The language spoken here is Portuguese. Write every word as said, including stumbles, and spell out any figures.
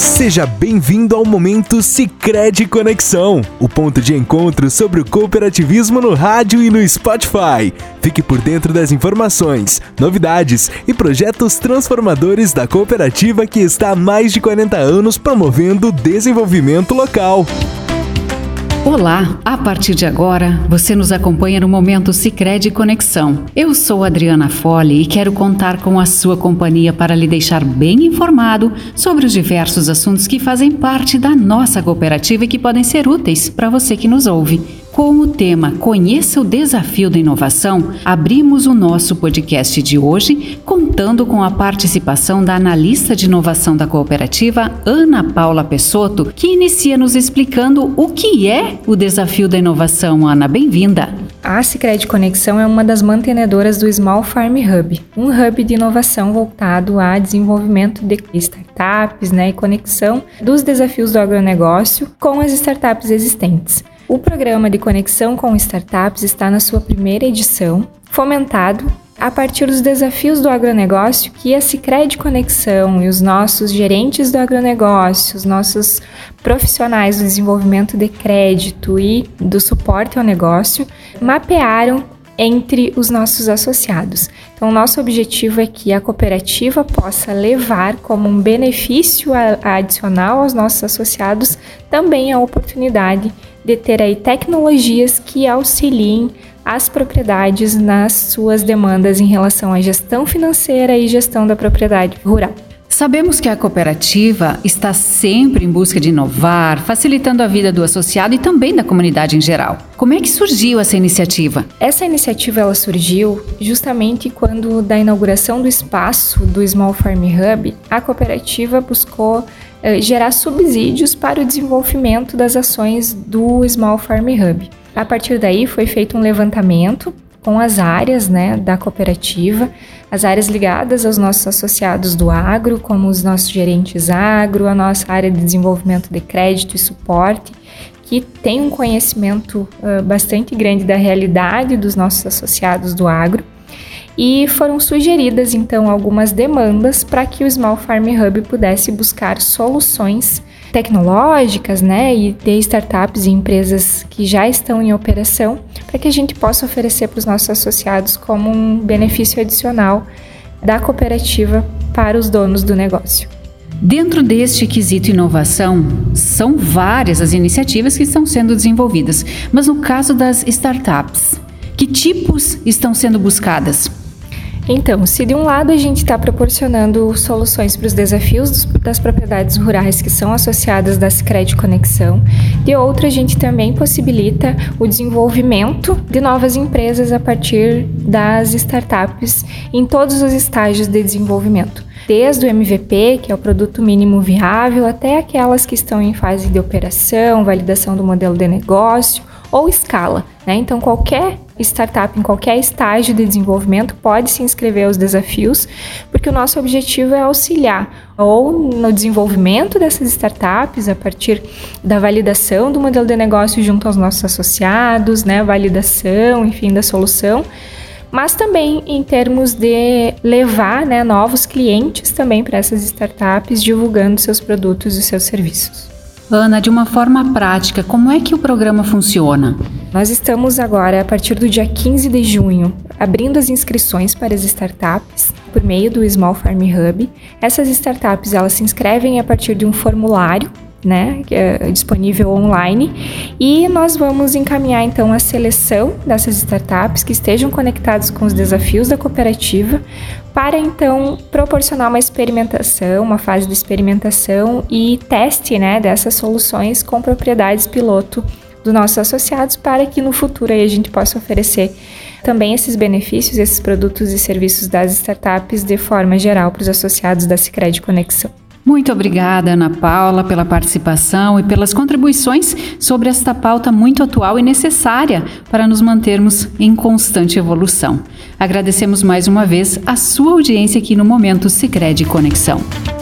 Seja bem-vindo ao Momento Sicredi Conexão, o ponto de encontro sobre o cooperativismo no rádio e no Spotify. Fique por dentro das informações, novidades e projetos transformadores da cooperativa que está há mais de quarenta anos promovendo o desenvolvimento local. Olá, a partir de agora, você nos acompanha no Momento Sicredi Conexão. Eu sou Adriana Fole e quero contar com a sua companhia para lhe deixar bem informado sobre os diversos assuntos que fazem parte da nossa cooperativa e que podem ser úteis para você que nos ouve. Com o tema Conheça o Desafio da Inovação, abrimos o nosso podcast de hoje contando com a participação da analista de inovação da cooperativa, Ana Paula Pessotto, que inicia nos explicando o que é o Desafio da Inovação. Ana, bem-vinda! A Sicredi Conexão é uma das mantenedoras do Small Farm Hub, um hub de inovação voltado a desenvolvimento de startups, né, e conexão dos desafios do agronegócio com as startups existentes. O programa de conexão com startups está na sua primeira edição, fomentado a partir dos desafios do agronegócio que a Sicredi Conexão e os nossos gerentes do agronegócio, os nossos profissionais do desenvolvimento de crédito e do suporte ao negócio mapearam entre os nossos associados. Então, o nosso objetivo é que a cooperativa possa levar como um benefício adicional aos nossos associados também a oportunidade de ter aí tecnologias que auxiliem as propriedades nas suas demandas em relação à gestão financeira e gestão da propriedade rural. Sabemos que a cooperativa está sempre em busca de inovar, facilitando a vida do associado e também da comunidade em geral. Como é que surgiu essa iniciativa? Essa iniciativa ela surgiu justamente quando, da inauguração do espaço do Small Farm Hub, a cooperativa buscou eh, gerar subsídios para o desenvolvimento das ações do Small Farm Hub. A partir daí foi feito um levantamento com as áreas, né, da cooperativa, as áreas ligadas aos nossos associados do agro, como os nossos gerentes agro, a nossa área de desenvolvimento de crédito e suporte, que tem um conhecimento uh, bastante grande da realidade dos nossos associados do agro, e foram sugeridas, então, algumas demandas para que o Small Farm Hub pudesse buscar soluções tecnológicas, né, e ter startups e empresas que já estão em operação para que a gente possa oferecer para os nossos associados como um benefício adicional da cooperativa para os donos do negócio. Dentro deste quesito inovação, são várias as iniciativas que estão sendo desenvolvidas, mas no caso das startups, que tipos estão sendo buscadas? Então, se de um lado a gente está proporcionando soluções para os desafios das propriedades rurais que são associadas da Sicredi Conexão, de outro a gente também possibilita o desenvolvimento de novas empresas a partir das startups em todos os estágios de desenvolvimento. Desde o M V P, que é o produto mínimo viável, até aquelas que estão em fase de operação, validação do modelo de negócio ou escala, né? Então, qualquer startup em qualquer estágio de desenvolvimento pode se inscrever aos desafios, porque o nosso objetivo é auxiliar ou no desenvolvimento dessas startups a partir da validação do modelo de negócio junto aos nossos associados, né? Validação, enfim, da solução, mas também em termos de levar, né, novos clientes também para essas startups, divulgando seus produtos e seus serviços. Ana, de uma forma prática, como é que o programa funciona? Nós estamos agora, a partir do dia quinze de junho, abrindo as inscrições para as startups por meio do Small Farm Hub. Essas startups, elas se inscrevem a partir de um formulário, né, que é disponível online, e nós vamos encaminhar então a seleção dessas startups que estejam conectadas com os desafios da cooperativa para então proporcionar uma experimentação, uma fase de experimentação e teste, né, dessas soluções com propriedades piloto dos nossos associados, para que no futuro aí a gente possa oferecer também esses benefícios, esses produtos e serviços das startups de forma geral para os associados da Sicredi Conexão. Muito obrigada, Ana Paula, pela participação e pelas contribuições sobre esta pauta muito atual e necessária para nos mantermos em constante evolução. Agradecemos mais uma vez a sua audiência aqui no Momento Sicredi Conexão.